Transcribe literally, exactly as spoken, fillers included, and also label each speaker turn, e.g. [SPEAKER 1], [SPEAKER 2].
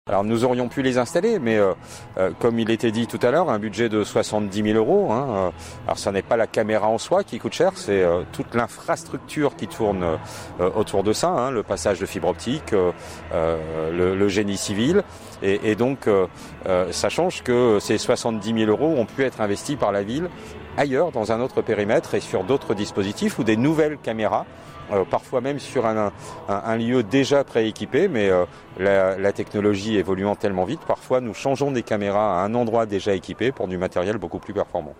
[SPEAKER 1] Alors nous aurions pu les installer, mais euh, euh, comme il était dit tout à l'heure, un budget de soixante-dix mille euros. Hein, euh, alors ça n'est pas la caméra en soi qui coûte cher, c'est euh, toute l'infrastructure qui tourne euh, autour de ça, hein, le passage de fibre optique, euh, euh, le, le génie civil. Et, et donc euh, euh, ça change que ces soixante-dix mille euros ont pu être investis par la ville ailleurs, dans un autre périmètre et sur d'autres dispositifs ou des nouvelles caméras. Euh, parfois même sur un, un, un lieu déjà prééquipé, mais euh, la, la technologie évoluant tellement vite, parfois nous changeons des caméras à un endroit déjà équipé pour du matériel beaucoup plus performant.